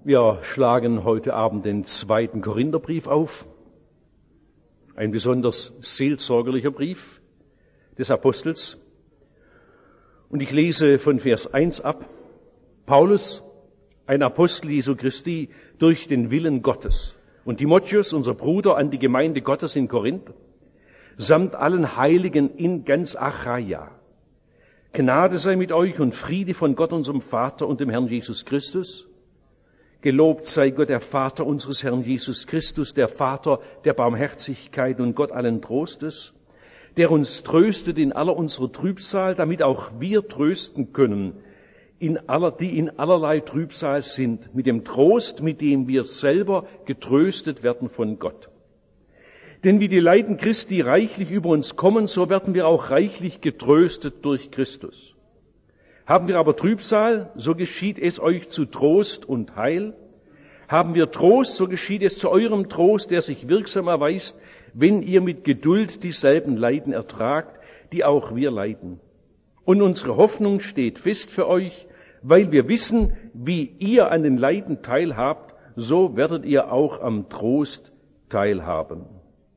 Wir schlagen heute Abend den 2. Korintherbrief auf, ein besonders seelsorgerlicher Brief des Apostels. Und ich lese von Vers 1 ab. Paulus, ein Apostel Jesu Christi, durch den Willen Gottes, und Timotheus, unser Bruder, an die Gemeinde Gottes in Korinth, samt allen Heiligen in ganz Achaia. Gnade sei mit euch und Friede von Gott, unserem Vater und dem Herrn Jesus Christus. Gelobt sei Gott, der Vater unseres Herrn Jesus Christus, der Vater der Barmherzigkeit und Gott allen Trostes, der uns tröstet in aller unserer Trübsal, damit auch wir trösten können, die in allerlei Trübsal sind, mit dem Trost, mit dem wir selber getröstet werden von Gott. Denn wie die Leiden Christi reichlich über uns kommen, so werden wir auch reichlich getröstet durch Christus. Haben wir aber Trübsal, so geschieht es euch zu Trost und Heil. Haben wir Trost, so geschieht es zu eurem Trost, der sich wirksam erweist, wenn ihr mit Geduld dieselben Leiden ertragt, die auch wir leiden. Und unsere Hoffnung steht fest für euch, weil wir wissen, wie ihr an den Leiden teilhabt, so werdet ihr auch am Trost teilhaben.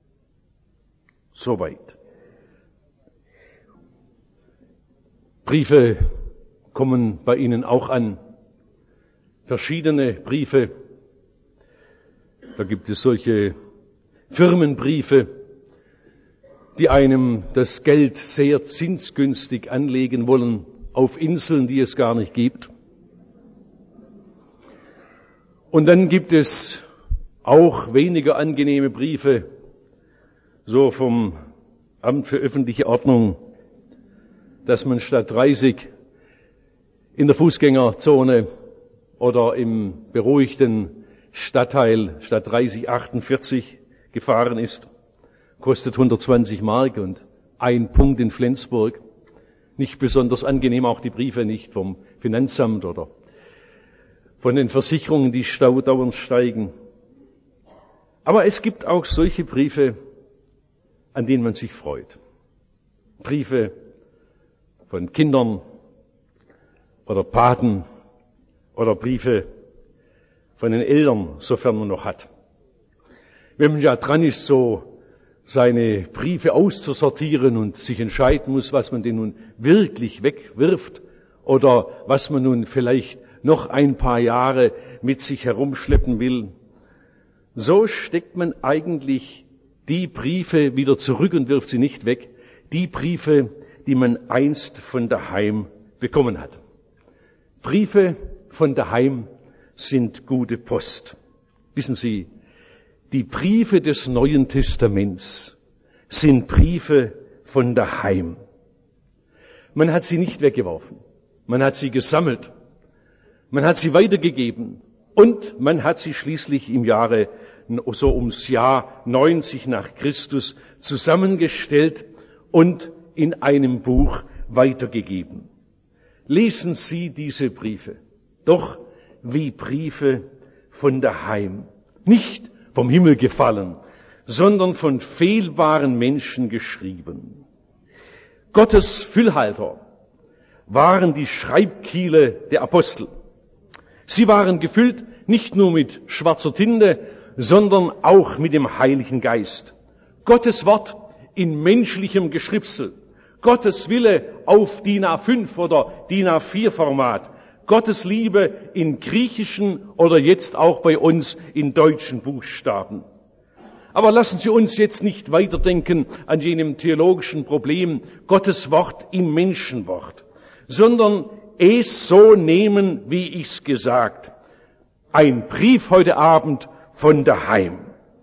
Soweit. Briefe kommen bei Ihnen auch an. Verschiedene Briefe. Da gibt es solche Firmenbriefe, die einem das Geld sehr zinsgünstig anlegen wollen auf Inseln, die es gar nicht gibt. Und dann gibt es auch weniger angenehme Briefe, so vom Amt für öffentliche Ordnung, dass man statt 30 in der Fußgängerzone oder im beruhigten Stadtteil statt 30, 48 gefahren ist. Kostet 120 Mark und 1 Punkt in Flensburg. Nicht besonders angenehm, auch die Briefe nicht vom Finanzamt oder von den Versicherungen, die dauernd steigen. Aber es gibt auch solche Briefe, an denen man sich freut. Briefe von Kindern oder Paten oder Briefe von den Eltern, sofern man noch hat. Wenn man ja dran ist, so seine Briefe auszusortieren und sich entscheiden muss, was man denn nun wirklich wegwirft oder was man nun vielleicht noch ein paar Jahre mit sich herumschleppen will, so steckt man eigentlich die Briefe wieder zurück und wirft sie nicht weg, die Briefe, die man einst von daheim bekommen hat. Briefe von daheim sind gute Post. Wissen Sie, die Briefe des Neuen Testaments sind Briefe von daheim. Man hat sie nicht weggeworfen, man hat sie gesammelt, man hat sie weitergegeben und man hat sie schließlich im Jahre, so ums Jahr 90 nach Christus zusammengestellt und in einem Buch weitergegeben. Lesen Sie diese Briefe doch wie Briefe von daheim, nicht vom Himmel gefallen, sondern von fehlbaren Menschen geschrieben. Gottes Füllhalter waren die Schreibkiele der Apostel. Sie waren gefüllt nicht nur mit schwarzer Tinte, sondern auch mit dem Heiligen Geist. Gottes Wort in menschlichem Geschrifsel, Gottes Wille auf DIN A5 oder DIN A4 Format, Gottes Liebe in griechischen oder jetzt auch bei uns in deutschen Buchstaben. Aber lassen Sie uns jetzt nicht weiterdenken an jenem theologischen Problem, Gottes Wort im Menschenwort, sondern es so nehmen, wie ich's gesagt. Ein Brief heute Abend von daheim.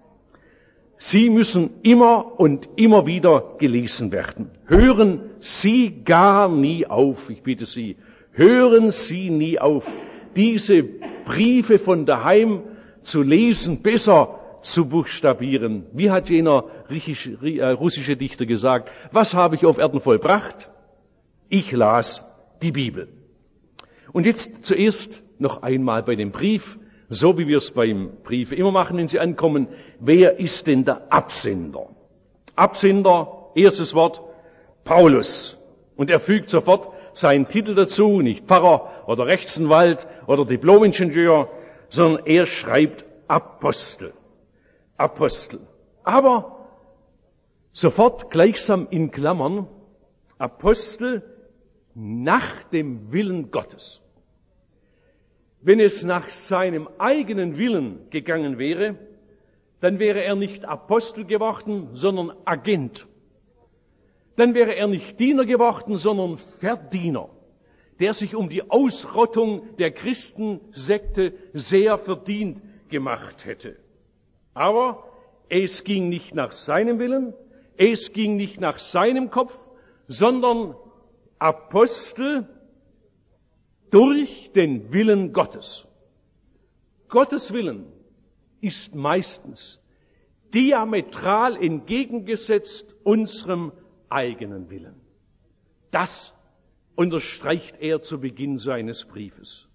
Sie müssen immer und immer wieder gelesen werden. Hören Sie gar nie auf, ich bitte Sie, hören Sie nie auf, diese Briefe von daheim zu lesen, besser zu buchstabieren. Wie hat jener russische Dichter gesagt, was habe ich auf Erden vollbracht? Ich las die Bibel. Und jetzt zuerst noch einmal bei dem Brief, so wie wir es beim Brief immer machen, wenn sie ankommen. Wer ist denn der Absender? Absender, erstes Wort, Paulus. Und er fügt sofort seinen Titel dazu, nicht Pfarrer oder Rechtsanwalt oder Diplomingenieur, sondern er schreibt Apostel. Apostel. Aber sofort gleichsam in Klammern, Apostel nach dem Willen Gottes. Wenn es nach seinem eigenen Willen gegangen wäre, dann wäre er nicht Apostel geworden, sondern Agent. Dann wäre er nicht Diener geworden, sondern Verdiener, der sich um die Ausrottung der Christensekte sehr verdient gemacht hätte. Aber es ging nicht nach seinem Willen, es ging nicht nach seinem Kopf, sondern Apostel durch den Willen Gottes. Gottes Willen ist meistens diametral entgegengesetzt unserem eigenen Willen. Das unterstreicht er zu Beginn seines Briefes.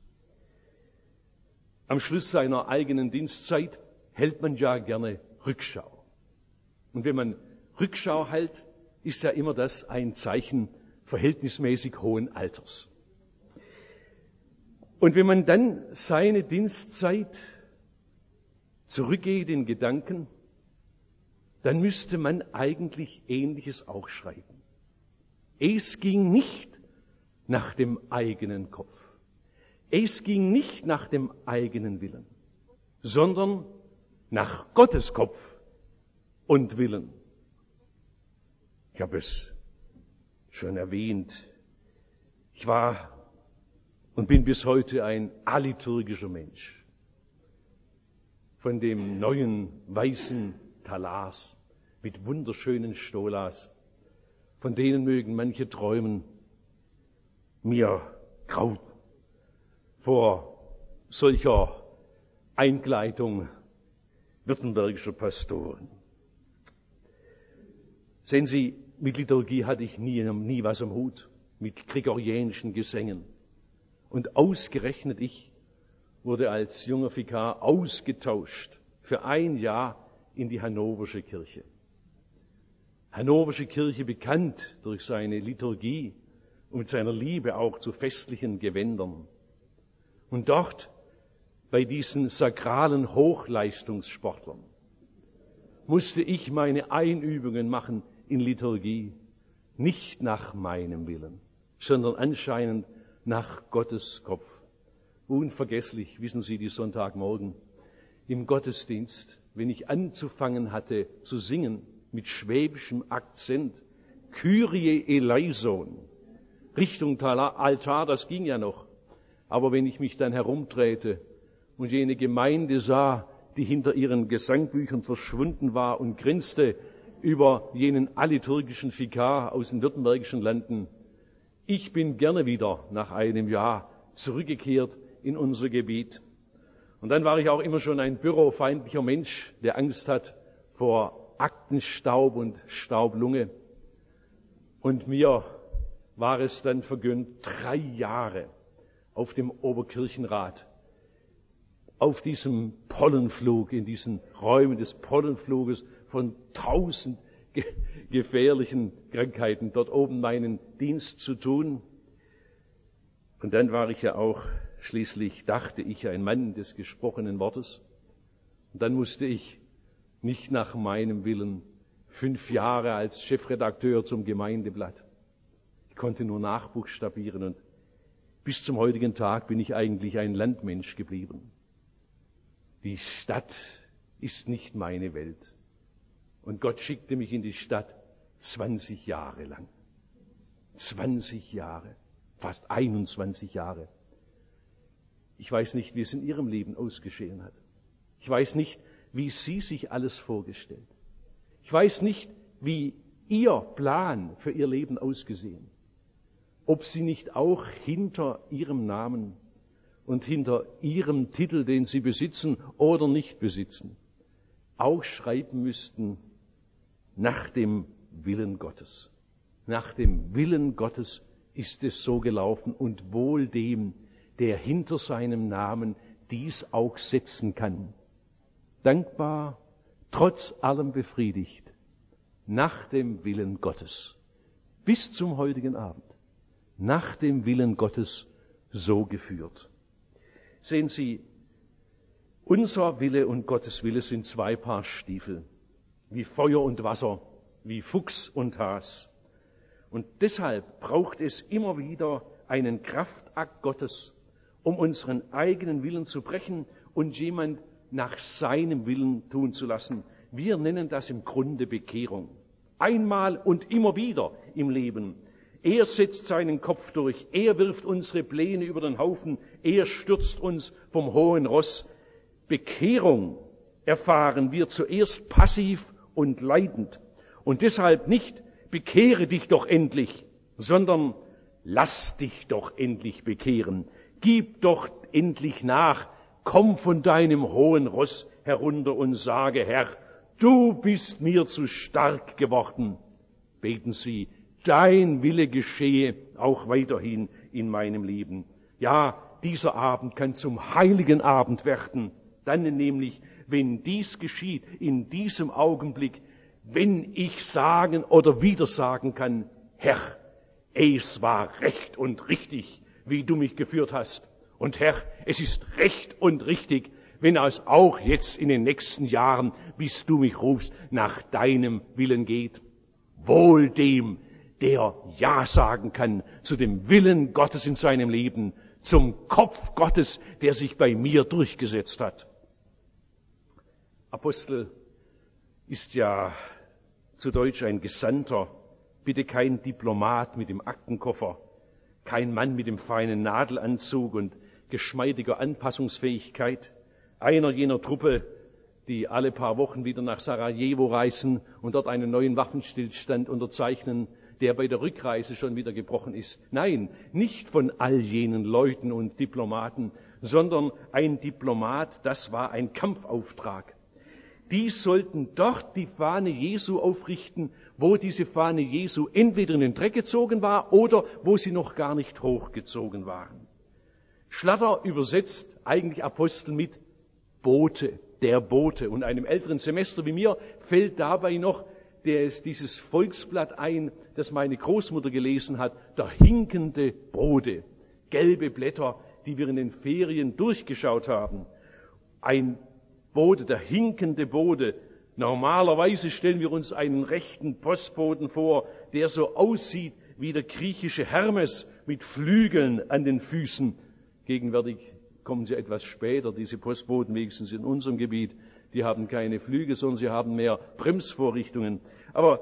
Am Schluss seiner eigenen Dienstzeit hält man ja gerne Rückschau. Und wenn man Rückschau hält, ist ja immer das ein Zeichen verhältnismäßig hohen Alters. Und wenn man dann seine Dienstzeit zurückgeht in Gedanken, dann müsste man eigentlich Ähnliches auch schreiben. Es ging nicht nach dem eigenen Kopf. Es ging nicht nach dem eigenen Willen, sondern nach Gottes Kopf und Willen. Ich habe es schon erwähnt. Ich war und bin bis heute ein aliturgischer Mensch. Von dem neuen weißen Talas mit wunderschönen Stolas, von denen mögen manche träumen, mir graut vor solcher Einkleidung württembergischer Pastoren. Sehen Sie, mit Liturgie hatte ich nie was am Hut, mit gregorianischen Gesängen. Und ausgerechnet ich wurde als junger Vikar ausgetauscht für ein Jahr in die Hannoversche Kirche. Hannoversche Kirche bekannt durch seine Liturgie und seiner Liebe auch zu festlichen Gewändern. Und dort, bei diesen sakralen Hochleistungssportlern, musste ich meine Einübungen machen in Liturgie, nicht nach meinem Willen, sondern anscheinend nach Gottes Kopf. Unvergesslich, wissen Sie, die Sonntagmorgen im Gottesdienst, wenn ich anzufangen hatte zu singen mit schwäbischem Akzent, Kyrie eleison, Richtung Altar, das ging ja noch. Aber wenn ich mich dann herumdrehte und jene Gemeinde sah, die hinter ihren Gesangbüchern verschwunden war und grinste über jenen aliturgischen Vikar aus den württembergischen Landen, ich bin gerne wieder nach einem Jahr zurückgekehrt in unser Gebiet. Und dann war ich auch immer schon ein bürofeindlicher Mensch, der Angst hat vor Aktenstaub und Staublunge. Und mir war es dann vergönnt, 3 Jahre auf dem Oberkirchenrat, auf diesem Pollenflug, in diesen Räumen des Pollenfluges von 1000 gefährlichen Krankheiten, dort oben meinen Dienst zu tun. Und dann war ich ja auch schließlich, dachte ich, ein Mann des gesprochenen Wortes. Und dann musste ich nicht nach meinem Willen 5 Jahre als Chefredakteur zum Gemeindeblatt. Ich konnte nur nachbuchstabieren und bis zum heutigen Tag bin ich eigentlich ein Landmensch geblieben. Die Stadt ist nicht meine Welt. Und Gott schickte mich in die Stadt 20 Jahre lang. 20 Jahre, fast 21 Jahre. Ich weiß nicht, wie es in Ihrem Leben ausgesehen hat. Ich weiß nicht, wie Sie sich alles vorgestellt. Ich weiß nicht, wie Ihr Plan für Ihr Leben ausgesehen. Ob Sie nicht auch hinter Ihrem Namen und hinter Ihrem Titel, den Sie besitzen oder nicht besitzen, auch schreiben müssten, nach dem Willen Gottes. Nach dem Willen Gottes ist es so gelaufen und wohl dem, der hinter seinem Namen dies auch setzen kann. Dankbar, trotz allem befriedigt, nach dem Willen Gottes. Bis zum heutigen Abend. Nach dem Willen Gottes so geführt. Sehen Sie, Unser Wille und Gottes Wille sind zwei Paar Stiefel, wie Feuer und Wasser, wie Fuchs und Has. Und deshalb braucht es immer wieder einen Kraftakt Gottes, um unseren eigenen Willen zu brechen und jemand nach seinem Willen tun zu lassen. Wir nennen das im Grunde Bekehrung. Einmal und immer wieder im Leben. Er setzt seinen Kopf durch, er wirft unsere Pläne über den Haufen, er stürzt uns vom hohen Ross. Bekehrung erfahren wir zuerst passiv und leidend. Und deshalb nicht, bekehre dich doch endlich, sondern lass dich doch endlich bekehren. Gib doch endlich nach, komm von deinem hohen Ross herunter und sage, Herr, du bist mir zu stark geworden. Beten Sie, dein Wille geschehe auch weiterhin in meinem Leben. Ja, dieser Abend kann zum heiligen Abend werden. Dann nämlich, wenn dies geschieht, in diesem Augenblick, wenn ich sagen oder wieder sagen kann, Herr, es war recht und richtig, wie du mich geführt hast. Und Herr, es ist recht und richtig, wenn es auch jetzt in den nächsten Jahren, bis du mich rufst, nach deinem Willen geht. Wohl dem, der Ja sagen kann zu dem Willen Gottes in seinem Leben, zum Kopf Gottes, der sich bei mir durchgesetzt hat. Apostel ist ja zu Deutsch ein Gesandter, bitte kein Diplomat mit dem Aktenkoffer, kein Mann mit dem feinen Nadelanzug und geschmeidiger Anpassungsfähigkeit, einer jener Truppe, die alle paar Wochen wieder nach Sarajevo reisen und dort einen neuen Waffenstillstand unterzeichnen, der bei der Rückreise schon wieder gebrochen ist. Nein, nicht von all jenen Leuten und Diplomaten, sondern ein Diplomat, das war ein Kampfauftrag. Die sollten dort die Fahne Jesu aufrichten, wo diese Fahne Jesu entweder in den Dreck gezogen war oder wo sie noch gar nicht hochgezogen waren. Schlatter übersetzt eigentlich Apostel mit Bote, der Bote. Und einem älteren Semester wie mir fällt dabei noch dieses Volksblatt ein, das meine Großmutter gelesen hat, der hinkende Bode. Gelbe Blätter, die wir in den Ferien durchgeschaut haben. Ein Bode, der hinkende Bode. Normalerweise stellen wir uns einen rechten Postboten vor, der so aussieht wie der griechische Hermes mit Flügeln an den Füßen. Gegenwärtig kommen sie etwas später, diese Postboten, wenigstens in unserem Gebiet. Die haben keine Flügel, sondern sie haben mehr Bremsvorrichtungen. Aber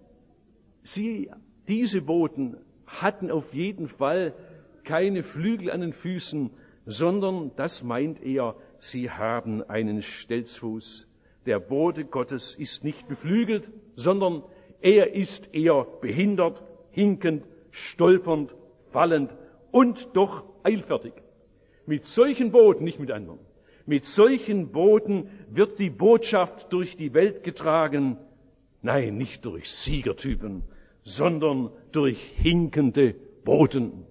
diese Boten hatten auf jeden Fall keine Flügel an den Füßen, sondern, das meint er, sie haben einen Stelzfuß. Der Bote Gottes ist nicht beflügelt, sondern er ist eher behindert, hinkend, stolpernd, fallend und doch eilfertig. Mit solchen Boten, nicht mit anderen, mit solchen Boten wird die Botschaft durch die Welt getragen. Nein, nicht durch Siegertypen, sondern durch hinkende Boten.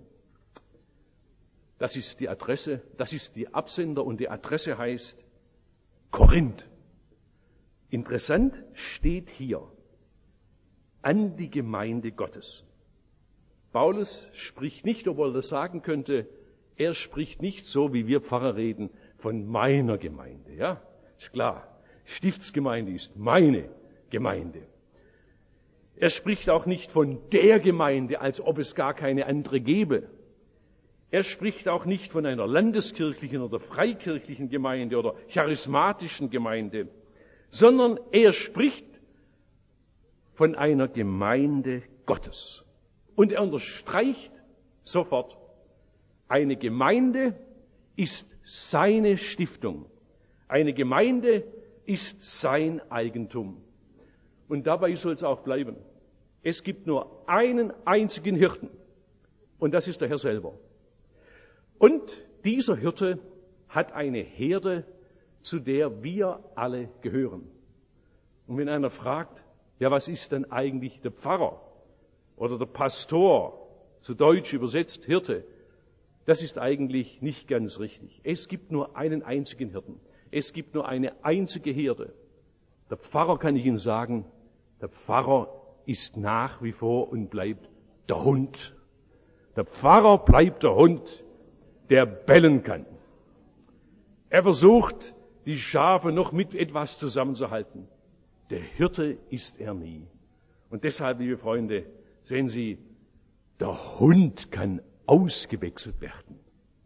Das ist die Adresse, das ist die Absender und die Adresse heißt Korinth. Interessant steht hier an die Gemeinde Gottes. Paulus spricht nicht, obwohl er das sagen könnte, er spricht nicht so, wie wir Pfarrer reden, von meiner Gemeinde. Ja, ist klar. Stiftsgemeinde ist meine Gemeinde. Er spricht auch nicht von der Gemeinde, als ob es gar keine andere gäbe. Er spricht auch nicht von einer landeskirchlichen oder freikirchlichen Gemeinde oder charismatischen Gemeinde, sondern er spricht von einer Gemeinde Gottes. Und er unterstreicht sofort, eine Gemeinde ist seine Stiftung. Eine Gemeinde ist sein Eigentum. Und dabei soll es auch bleiben. Es gibt nur einen einzigen Hirten. Und das ist der Herr selber. Und dieser Hirte hat eine Herde, zu der wir alle gehören. Und wenn einer fragt, ja, was ist denn eigentlich der Pfarrer oder der Pastor, zu Deutsch übersetzt Hirte, das ist eigentlich nicht ganz richtig. Es gibt nur einen einzigen Hirten. Es gibt nur eine einzige Herde. Der Pfarrer, kann ich Ihnen sagen, der Pfarrer ist nach wie vor und bleibt der Hund. Der Pfarrer bleibt der Hund, der bellen kann. Er versucht, die Schafe noch mit etwas zusammenzuhalten. Der Hirte ist er nie. Und deshalb, liebe Freunde, sehen Sie, der Hund kann ausgewechselt werden.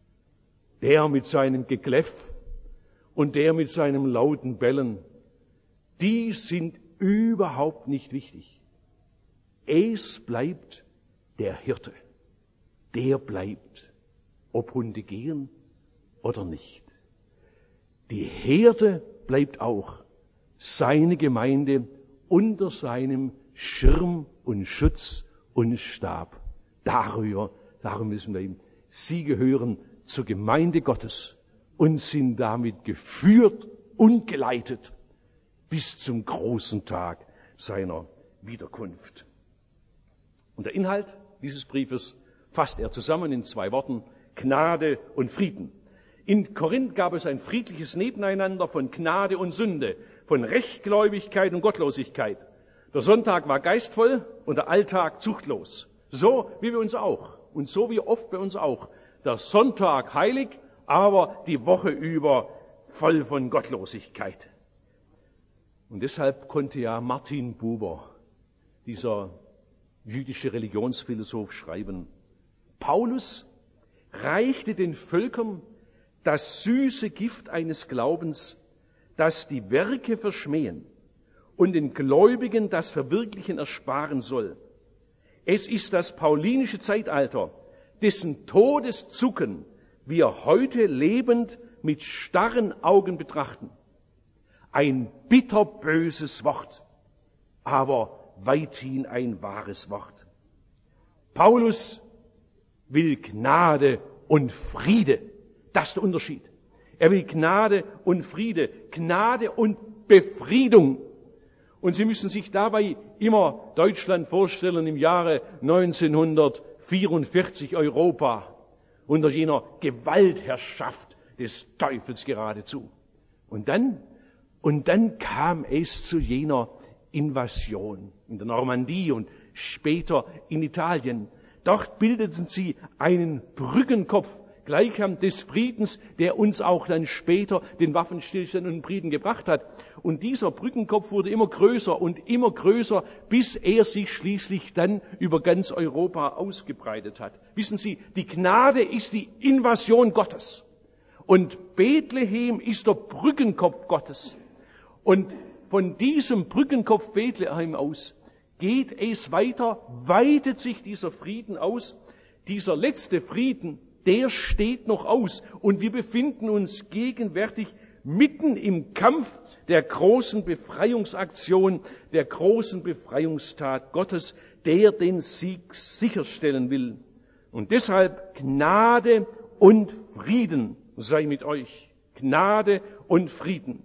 Der mit seinem Gekläff und der mit seinem lauten Bellen, die sind überhaupt nicht wichtig. Es bleibt der Hirte. Der bleibt, ob Hunde gehen oder nicht. Die Herde bleibt auch, seine Gemeinde unter seinem Schirm und Schutz und Stab. Darum müssen wir ihm. Sie gehören zur Gemeinde Gottes und sind damit geführt und geleitet bis zum großen Tag seiner Wiederkunft. Und der Inhalt dieses Briefes fasst er zusammen in 2 Worten: Gnade und Frieden. In Korinth gab es ein friedliches Nebeneinander von Gnade und Sünde, von Rechtgläubigkeit und Gottlosigkeit. Der Sonntag war geistvoll und der Alltag zuchtlos. So wie wir uns auch und so wie oft bei uns auch. Der Sonntag heilig, aber die Woche über voll von Gottlosigkeit. Und deshalb konnte ja Martin Buber, dieser jüdische Religionsphilosoph, schreiben: Paulus reichte den Völkern das süße Gift eines Glaubens, das die Werke verschmähen und den Gläubigen das Verwirklichen ersparen soll. Es ist das paulinische Zeitalter, dessen Todeszucken wir heute lebend mit starren Augen betrachten. Ein bitterböses Wort, aber weithin ein wahres Wort. Paulus will Gnade und Friede. Das ist der Unterschied. Er will Gnade und Friede, Gnade und Befriedung. Und Sie müssen sich dabei immer Deutschland vorstellen im Jahre 1944, Europa, unter jener Gewaltherrschaft des Teufels geradezu. Und dann kam es zu jener Invasion in der Normandie und später in Italien. Dort bildeten sie einen Brückenkopf gleichsam des Friedens, der uns auch dann später den Waffenstillstand und den Frieden gebracht hat. Und dieser Brückenkopf wurde immer größer, bis er sich schließlich dann über ganz Europa ausgebreitet hat. Wissen Sie, die Gnade ist die Invasion Gottes. Und Bethlehem ist der Brückenkopf Gottes. Und von diesem Brückenkopf Bethlehem aus geht es weiter, weitet sich dieser Frieden aus. Dieser letzte Frieden, der steht noch aus. Und wir befinden uns gegenwärtig mitten im Kampf der großen Befreiungsaktion, der großen Befreiungstat Gottes, der den Sieg sicherstellen will. Und deshalb Gnade und Frieden sei mit euch. Gnade und Frieden.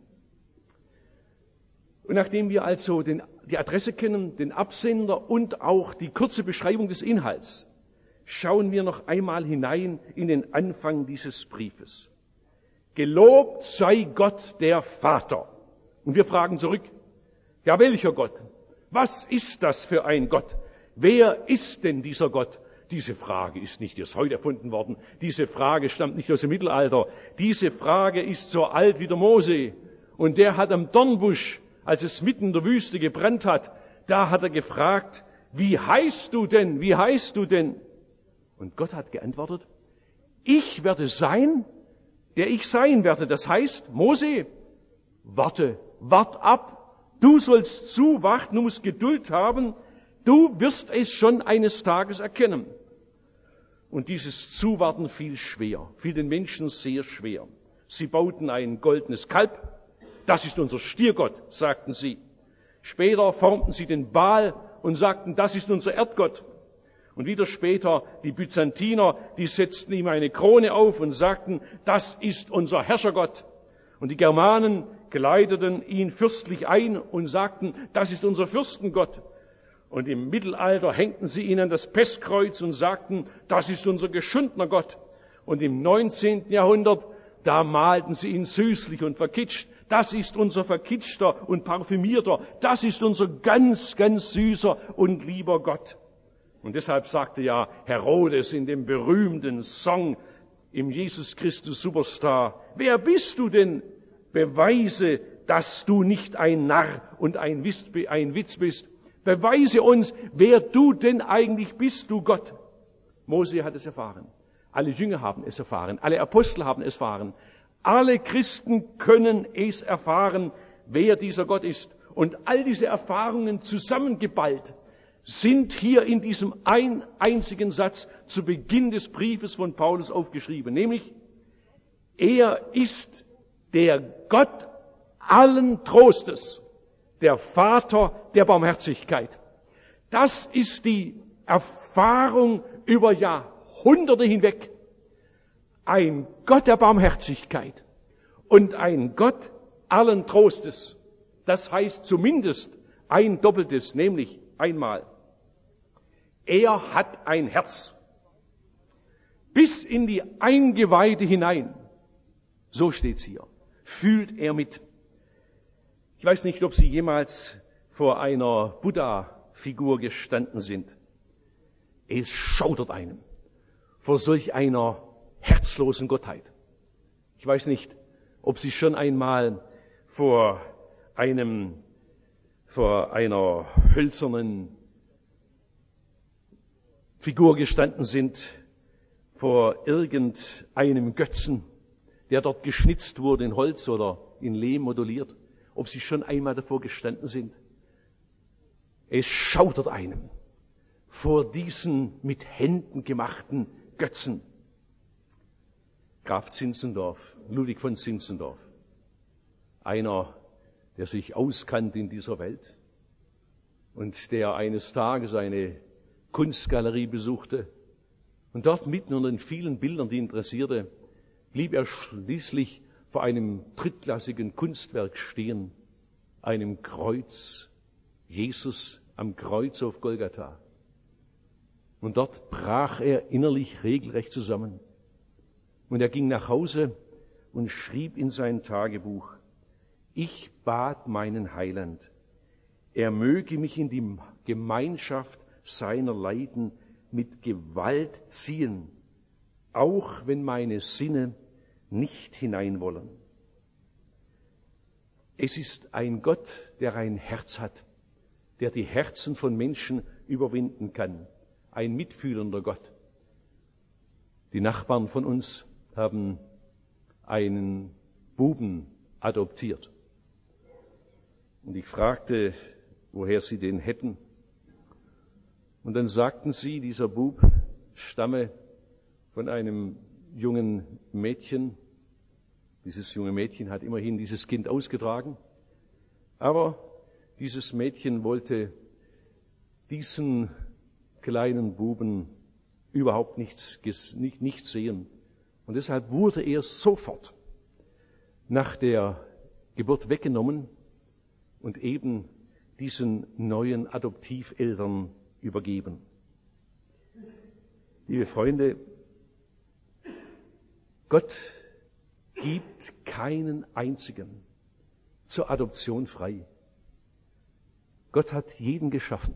Und nachdem wir also die Adresse kennen, den Absender und auch die kurze Beschreibung des Inhalts, schauen wir noch einmal hinein in den Anfang dieses Briefes. Gelobt sei Gott der Vater. Und wir fragen zurück, ja, welcher Gott? Was ist das für ein Gott? Wer ist denn dieser Gott? Diese Frage ist nicht erst heute erfunden worden. Diese Frage stammt nicht aus dem Mittelalter. Diese Frage ist so alt wie der Mose. Und der hat am Dornbusch, als es mitten in der Wüste gebrannt hat, da hat er gefragt, wie heißt du denn? Wie heißt du denn? Und Gott hat geantwortet, ich werde sein, der ich sein werde. Das heißt, Mose, wart ab. Du sollst zuwarten, du musst Geduld haben. Du wirst es schon eines Tages erkennen. Und dieses Zuwarten fiel den Menschen sehr schwer. Sie bauten ein goldenes Kalb. Das ist unser Stiergott, sagten sie. Später formten sie den Baal und sagten, das ist unser Erdgott. Und wieder später die Byzantiner, die setzten ihm eine Krone auf und sagten, das ist unser Herrschergott. Und die Germanen kleideten ihn fürstlich ein und sagten, das ist unser Fürstengott. Und im Mittelalter hängten sie ihn an das Pestkreuz und sagten, das ist unser geschundener Gott. Und im 19. Jahrhundert, da malten sie ihn süßlich und verkitscht. Das ist unser verkitschter und parfümierter, das ist unser ganz, ganz süßer und lieber Gott. Und deshalb sagte ja Herodes in dem berühmten Song im Jesus Christus Superstar, wer bist du denn? Beweise, dass du nicht ein Narr und ein Witz bist. Beweise uns, wer du denn eigentlich bist, du Gott. Mose hat es erfahren. Alle Jünger haben es erfahren. Alle Apostel haben es erfahren. Alle Christen können es erfahren, wer dieser Gott ist. Und all diese Erfahrungen zusammengeballt sind hier in diesem einzigen Satz zu Beginn des Briefes von Paulus aufgeschrieben. Nämlich, er ist der Gott allen Trostes, der Vater der Barmherzigkeit. Das ist die Erfahrung über Jahrhunderte hinweg. Ein Gott der Barmherzigkeit und ein Gott allen Trostes. Das heißt zumindest ein Doppeltes, nämlich einmal, er hat ein Herz. Bis in die Eingeweide hinein, so steht's hier, fühlt er mit. Ich weiß nicht, ob Sie jemals vor einer Buddha-Figur gestanden sind. Es schaudert einem vor solch einer herzlosen Gottheit. Ich weiß nicht, ob Sie schon einmal vor einer hölzernen Figur gestanden sind, vor irgendeinem Götzen, der dort geschnitzt wurde in Holz oder in Lehm modelliert. Ob Sie schon einmal davor gestanden sind. Es schaudert einem vor diesen mit Händen gemachten Götzen. Graf Zinzendorf, Ludwig von Zinzendorf, einer, der sich auskannte in dieser Welt und der eines Tages eine Kunstgalerie besuchte und dort mitten unter den vielen Bildern, die ihn interessierte, blieb er schließlich vor einem drittklassigen Kunstwerk stehen, einem Kreuz, Jesus am Kreuz auf Golgatha. Und dort brach er innerlich regelrecht zusammen. Und er ging nach Hause und schrieb in sein Tagebuch, ich bat meinen Heiland, er möge mich in die Gemeinschaft seiner Leiden mit Gewalt ziehen, auch wenn meine Sinne nicht hinein wollen. Es ist ein Gott, der ein Herz hat, der die Herzen von Menschen überwinden kann. Ein mitfühlender Gott. Die Nachbarn von uns haben einen Buben adoptiert. Und ich fragte, woher sie den hätten. Und dann sagten sie, dieser Bub stamme von einem jungen Mädchen. Dieses junge Mädchen hat immerhin dieses Kind ausgetragen. Aber dieses Mädchen wollte diesen kleinen Buben überhaupt nicht sehen. Und deshalb wurde er sofort nach der Geburt weggenommen und eben diesen neuen Adoptiveltern übergeben. Liebe Freunde, Gott gibt keinen einzigen zur Adoption frei. Gott hat jeden geschaffen.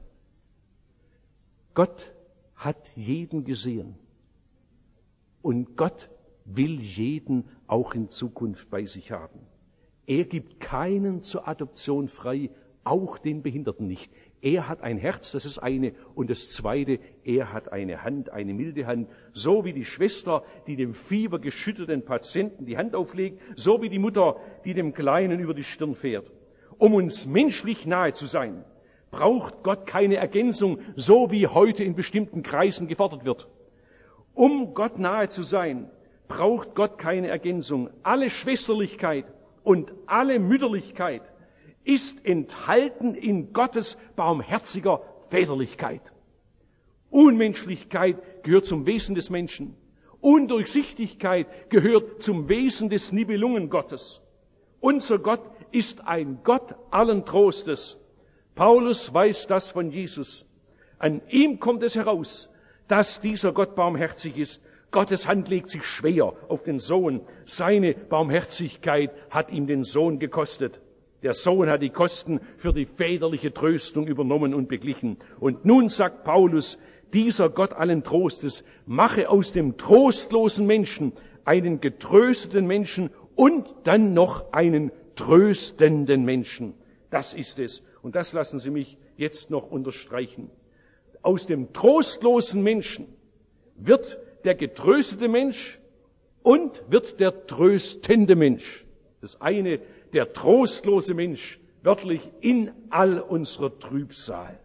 Gott hat jeden gesehen. Und Gott will jeden auch in Zukunft bei sich haben. Er gibt keinen zur Adoption frei, auch den Behinderten nicht. Er hat ein Herz, das ist eine. Und das Zweite, er hat eine Hand, eine milde Hand. So wie die Schwester, die dem fiebergeschüttelten Patienten die Hand auflegt, so wie die Mutter, die dem Kleinen über die Stirn fährt. Um uns menschlich nahe zu sein, braucht Gott keine Ergänzung, so wie heute in bestimmten Kreisen gefordert wird. Um Gott nahe zu sein, braucht Gott keine Ergänzung. Alle Schwesterlichkeit und alle Mütterlichkeit ist enthalten in Gottes barmherziger Väterlichkeit. Unmenschlichkeit gehört zum Wesen des Menschen. Undurchsichtigkeit gehört zum Wesen des Nibelungengottes. Unser Gott ist ein Gott allen Trostes. Paulus weiß das von Jesus. An ihm kommt es heraus, dass dieser Gott barmherzig ist. Gottes Hand legt sich schwer auf den Sohn. Seine Barmherzigkeit hat ihm den Sohn gekostet. Der Sohn hat die Kosten für die väterliche Tröstung übernommen und beglichen. Und nun sagt Paulus, dieser Gott allen Trostes mache aus dem trostlosen Menschen einen getrösteten Menschen und dann noch einen tröstenden Menschen. Das ist es. Und das lassen Sie mich jetzt noch unterstreichen. Aus dem trostlosen Menschen wird der getröstete Mensch und wird der tröstende Mensch. Das eine, der trostlose Mensch, wörtlich in all unserer Trübsal.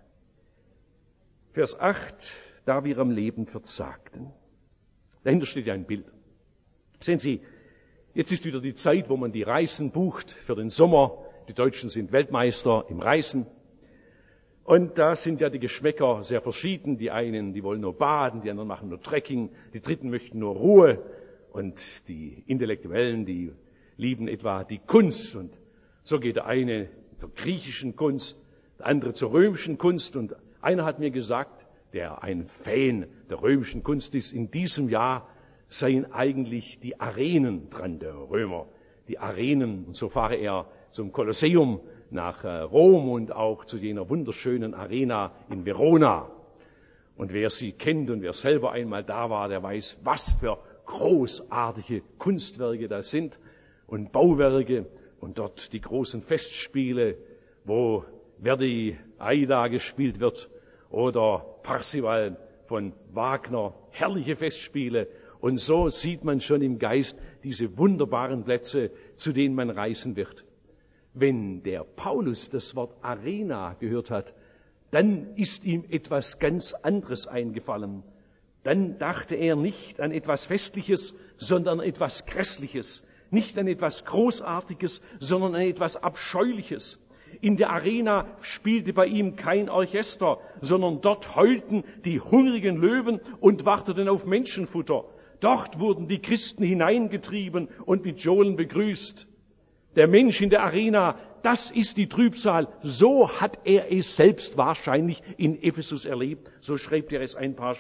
Vers 8, da wir am Leben verzagten. Dahinter steht ja ein Bild. Sehen Sie, jetzt ist wieder die Zeit, wo man die Reisen bucht für den Sommer. Die Deutschen sind Weltmeister im Reisen. Und da sind ja die Geschmäcker sehr verschieden. Die einen, die wollen nur baden, die anderen machen nur Trekking, die Dritten möchten nur Ruhe. Und die Intellektuellen, die lieben etwa die Kunst. Und so geht der eine zur griechischen Kunst, der andere zur römischen Kunst. Und einer hat mir gesagt, der ein Fan der römischen Kunst ist, in diesem Jahr seien eigentlich die Arenen dran, der Römer. Die Arenen, und so fahre er zum Kolosseum nach Rom und auch zu jener wunderschönen Arena in Verona. Und wer sie kennt und wer selber einmal da war, der weiß, was für großartige Kunstwerke das sind und Bauwerke und dort die großen Festspiele, wo Verdi Aida gespielt wird oder Parzival von Wagner, herrliche Festspiele. Und so sieht man schon im Geist diese wunderbaren Plätze, zu denen man reisen wird. Wenn der Paulus das Wort Arena gehört hat, dann ist ihm etwas ganz anderes eingefallen. Dann dachte er nicht an etwas Festliches, sondern an etwas Grässliches. Nicht an etwas Großartiges, sondern an etwas Abscheuliches. In der Arena spielte bei ihm kein Orchester, sondern dort heulten die hungrigen Löwen und warteten auf Menschenfutter. Dort wurden die Christen hineingetrieben und mit Johlen begrüßt. Der Mensch in der Arena, das ist die Trübsal. So hat er es selbst wahrscheinlich in Ephesus erlebt. So schreibt er es ein paar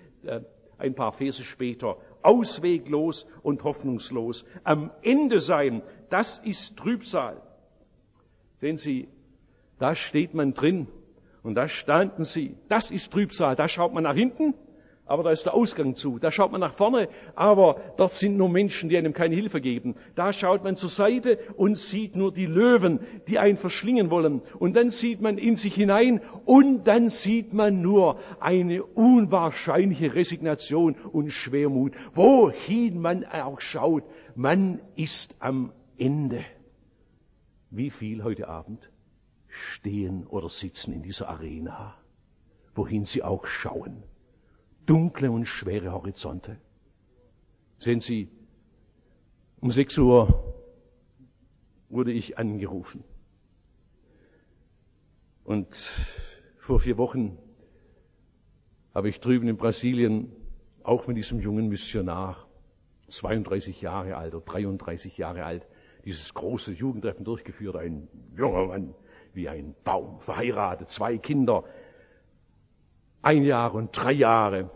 Verse später. Ausweglos und hoffnungslos. Am Ende sein, das ist Trübsal. Sehen Sie, da steht man drin und da standen sie. Das ist Trübsal. Da schaut man nach hinten, aber da ist der Ausgang zu. Da schaut man nach vorne, aber dort sind nur Menschen, die einem keine Hilfe geben. Da schaut man zur Seite und sieht nur die Löwen, die einen verschlingen wollen. Und dann sieht man in sich hinein und dann sieht man nur eine unwahrscheinliche Resignation und Schwermut. Wohin man auch schaut, man ist am Ende. Wie viel heute Abend stehen oder sitzen in dieser Arena, wohin sie auch schauen. Dunkle und schwere Horizonte. Sehen Sie, um 6 Uhr wurde ich angerufen. Und vor 4 Wochen habe ich drüben in Brasilien auch mit diesem jungen Missionar, 32 Jahre alt oder 33 Jahre alt, dieses große Jugendtreffen durchgeführt. Ein junger Mann wie ein Baum, verheiratet, 2 Kinder, 1 Jahr und 3 Jahre.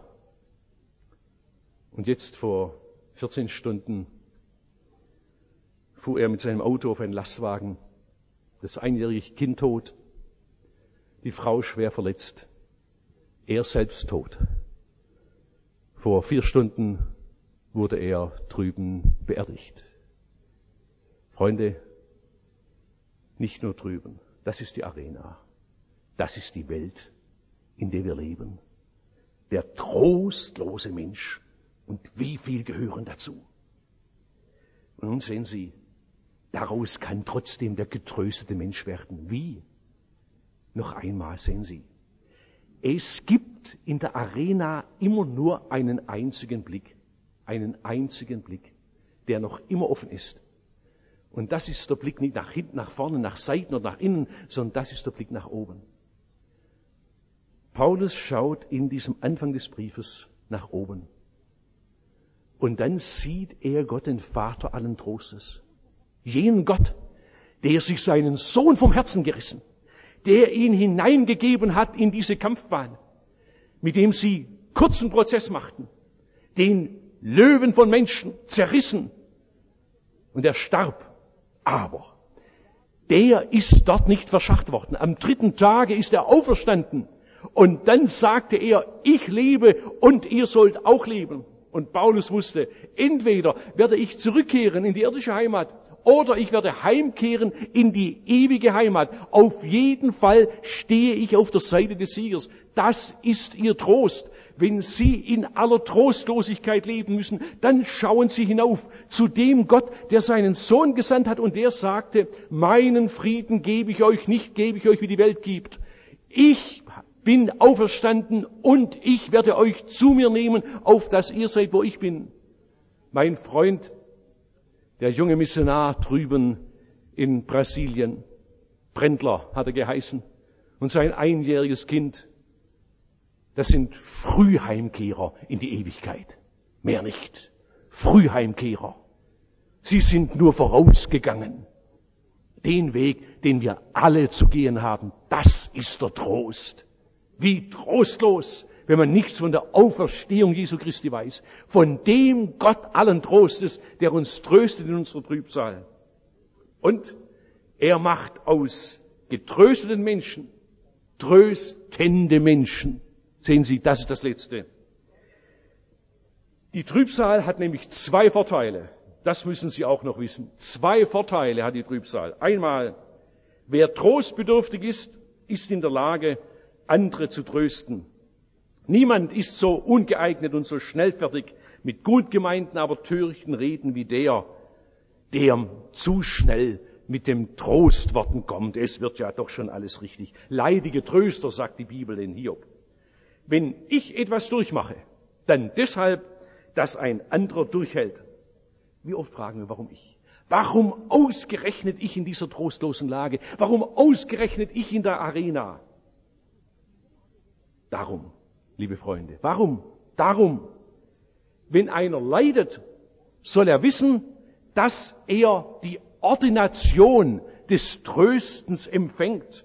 Und jetzt vor 14 Stunden fuhr er mit seinem Auto auf einen Lastwagen, das 1-jährige Kind tot, die Frau schwer verletzt, er selbst tot. Vor 4 Stunden wurde er drüben beerdigt. Freunde, nicht nur drüben, das ist die Arena, das ist die Welt, in der wir leben. Der trostlose Mensch. Und wie viel gehören dazu? Und nun sehen Sie, daraus kann trotzdem der getröstete Mensch werden. Wie? Noch einmal sehen Sie, es gibt in der Arena immer nur einen einzigen Blick, der noch immer offen ist. Und das ist der Blick nicht nach hinten, nach vorne, nach Seiten oder nach innen, sondern das ist der Blick nach oben. Paulus schaut in diesem Anfang des Briefes nach oben. Und dann sieht er Gott, den Vater allen Trostes. Jenen Gott, der sich seinen Sohn vom Herzen gerissen, der ihn hineingegeben hat in diese Kampfbahn, mit dem sie kurzen Prozess machten, den Löwen von Menschen zerrissen und er starb. Aber der ist dort nicht verscharrt worden. Am 3. Tage ist er auferstanden und dann sagte er, ich lebe und ihr sollt auch leben. Und Paulus wusste, entweder werde ich zurückkehren in die irdische Heimat oder ich werde heimkehren in die ewige Heimat. Auf jeden Fall stehe ich auf der Seite des Siegers. Das ist ihr Trost. Wenn Sie in aller Trostlosigkeit leben müssen, dann schauen Sie hinauf zu dem Gott, der seinen Sohn gesandt hat und der sagte, meinen Frieden gebe ich euch, nicht gebe ich euch, wie die Welt gibt. Ich bin auferstanden und ich werde euch zu mir nehmen, auf dass ihr seid, wo ich bin. Mein Freund, der junge Missionar drüben in Brasilien, Brändler hat er geheißen, und sein einjähriges Kind, das sind Frühheimkehrer in die Ewigkeit. Mehr nicht. Frühheimkehrer. Sie sind nur vorausgegangen. Den Weg, den wir alle zu gehen haben, das ist der Trost. Wie trostlos, wenn man nichts von der Auferstehung Jesu Christi weiß. Von dem Gott allen Trostes, der uns tröstet in unserer Trübsal. Und er macht aus getrösteten Menschen tröstende Menschen. Sehen Sie, das ist das Letzte. Die Trübsal hat nämlich 2 Vorteile. Das müssen Sie auch noch wissen. 2 Vorteile hat die Trübsal. Einmal, wer trostbedürftig ist, ist in der Lage, andere zu trösten. Niemand ist so ungeeignet und so schnellfertig mit gut gemeinten, aber törichten Reden wie der zu schnell mit dem Trostworten kommt. Es wird ja doch schon alles richtig. Leidige Tröster, sagt die Bibel in Hiob. Wenn ich etwas durchmache, dann deshalb, dass ein anderer durchhält. Wie oft fragen wir, warum ich? Warum ausgerechnet ich in dieser trostlosen Lage? Warum ausgerechnet ich in der Arena? Darum, liebe Freunde, warum? Darum, wenn einer leidet, soll er wissen, dass er die Ordination des Tröstens empfängt.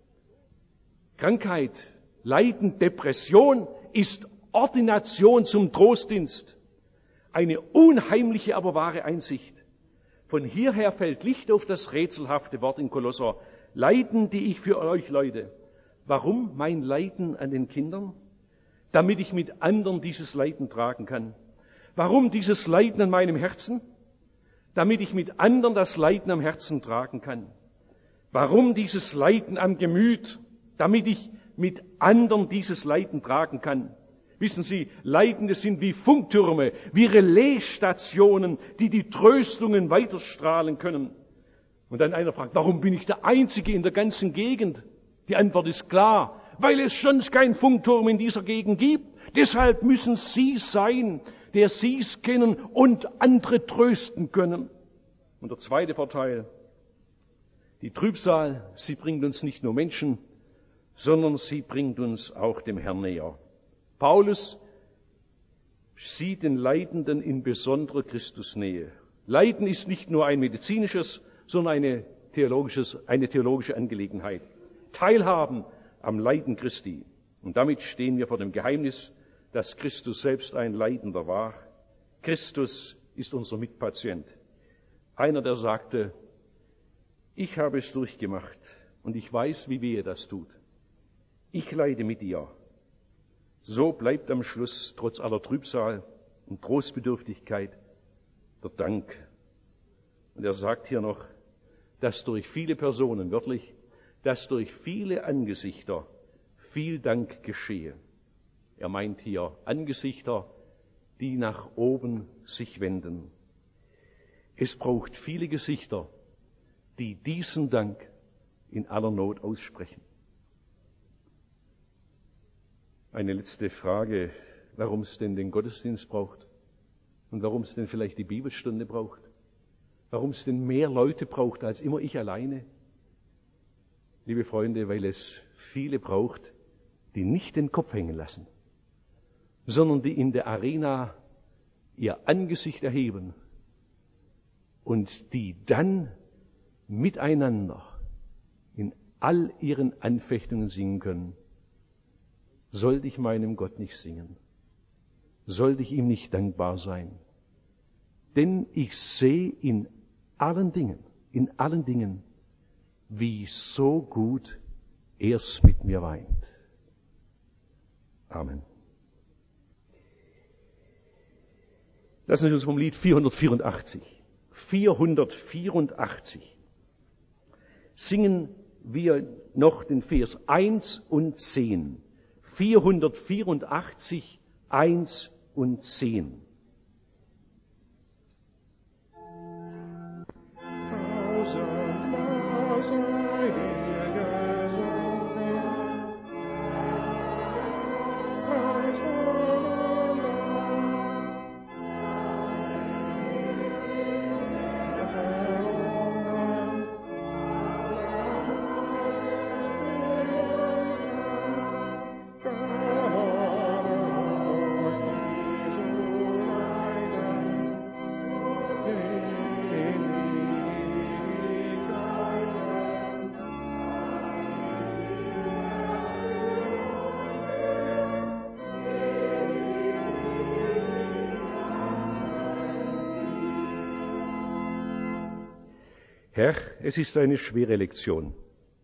Krankheit, Leiden, Depression ist Ordination zum Trostdienst. Eine unheimliche, aber wahre Einsicht. Von hierher fällt Licht auf das rätselhafte Wort in Kolosser. Leiden, die ich für euch leide. Warum mein Leiden an den Kindern? Damit ich mit anderen dieses Leiden tragen kann. Warum dieses Leiden an meinem Herzen? Damit ich mit anderen das Leiden am Herzen tragen kann. Warum dieses Leiden am Gemüt? Damit ich mit anderen dieses Leiden tragen kann. Wissen Sie, Leidende sind wie Funktürme, wie Relaisstationen, die die Tröstungen weiterstrahlen können. Und dann einer fragt, warum bin ich der Einzige in der ganzen Gegend? Die Antwort ist klar, weil es sonst keinen Funkturm in dieser Gegend gibt. Deshalb müssen Sie sein, der Sie's kennen und andere trösten können. Und der zweite Vorteil, die Trübsal, sie bringt uns nicht nur Menschen, sondern sie bringt uns auch dem Herrn näher. Paulus sieht den Leidenden in besonderer Christusnähe. Leiden ist nicht nur ein medizinisches, sondern eine theologische Angelegenheit. Teilhaben am Leiden Christi. Und damit stehen wir vor dem Geheimnis, dass Christus selbst ein Leidender war. Christus ist unser Mitpatient. Einer, der sagte, ich habe es durchgemacht und ich weiß, wie wehe das tut. Ich leide mit dir. So bleibt am Schluss, trotz aller Trübsal und Trostbedürftigkeit, der Dank. Und er sagt hier noch, dass durch viele Personen, wörtlich, dass durch viele Angesichter viel Dank geschehe. Er meint hier Angesichter, die nach oben sich wenden. Es braucht viele Gesichter, die diesen Dank in aller Not aussprechen. Eine letzte Frage, warum es denn den Gottesdienst braucht und warum es denn vielleicht die Bibelstunde braucht, warum es denn mehr Leute braucht als immer ich alleine. Liebe Freunde, weil es viele braucht, die nicht den Kopf hängen lassen, sondern die in der Arena ihr Angesicht erheben und die dann miteinander in all ihren Anfechtungen singen können. Sollte ich meinem Gott nicht singen? Sollte ich ihm nicht dankbar sein? Denn ich sehe in allen Dingen, wie so gut er's mit mir weint. Amen. Lassen Sie uns vom Lied 484 singen wir noch den Vers 1 und 10. 484, 1 und 10. Herr, es ist eine schwere Lektion.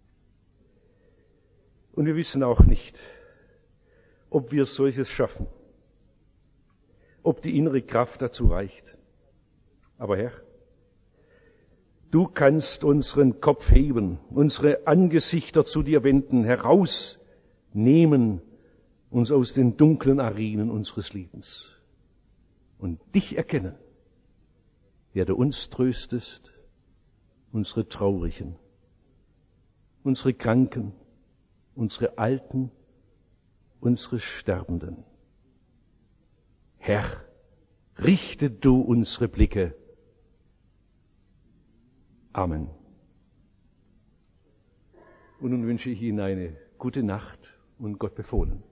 Und wir wissen auch nicht, ob wir solches schaffen, ob die innere Kraft dazu reicht. Aber Herr, du kannst unseren Kopf heben, unsere Angesichter zu dir wenden, herausnehmen, uns aus den dunklen Arenen unseres Lebens und dich erkennen, der du uns tröstest, unsere Traurigen, unsere Kranken, unsere Alten, unsere Sterbenden. Herr, richte du unsere Blicke. Amen. Und nun wünsche ich Ihnen eine gute Nacht und Gott befohlen.